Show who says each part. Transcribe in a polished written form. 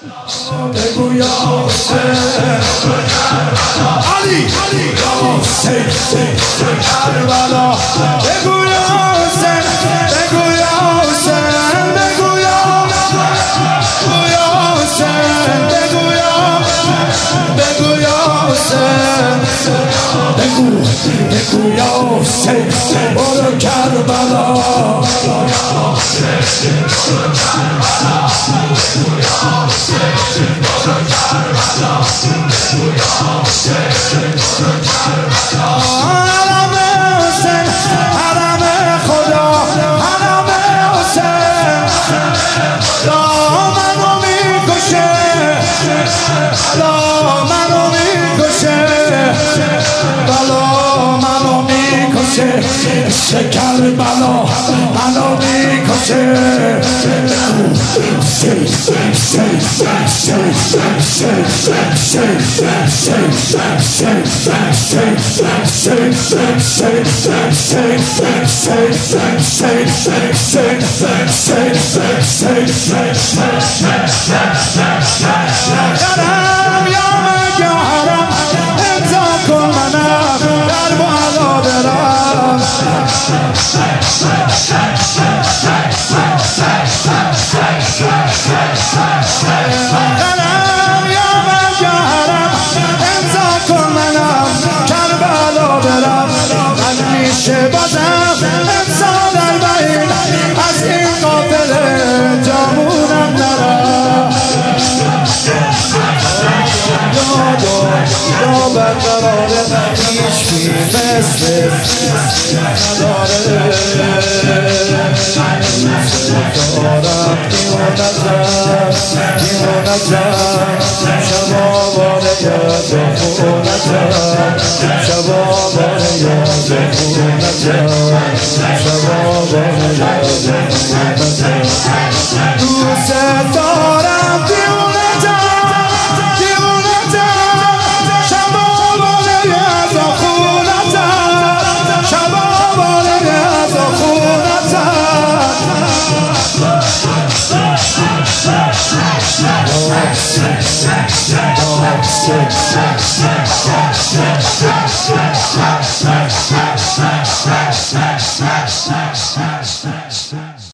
Speaker 1: بگو یا حسین علی یا حسین کربلا بگو یا حسین بگو یا حسین بگو یا حسین بگو یا حسین بگو یا حسین برو کربلا حرم حسین حرم خدا حرم حسین لا منو میکشه لا منو میکشه بلا منو میکشه شکر بلا منو میکشه حرم یا مگه حرم امضا کن منم در بالا برم حرم یا مگه حرم امضا کن منم کربلا برم من میشه بازم امضا در بین از این قافله جامونم نرم یا برقراره هیچکی مثل نداره دارم دیوانتم شبابانه یاد خونتم شبابانه یاد خونتم شبابانه یاد خونتم دوست دارم دیوانتم Smash.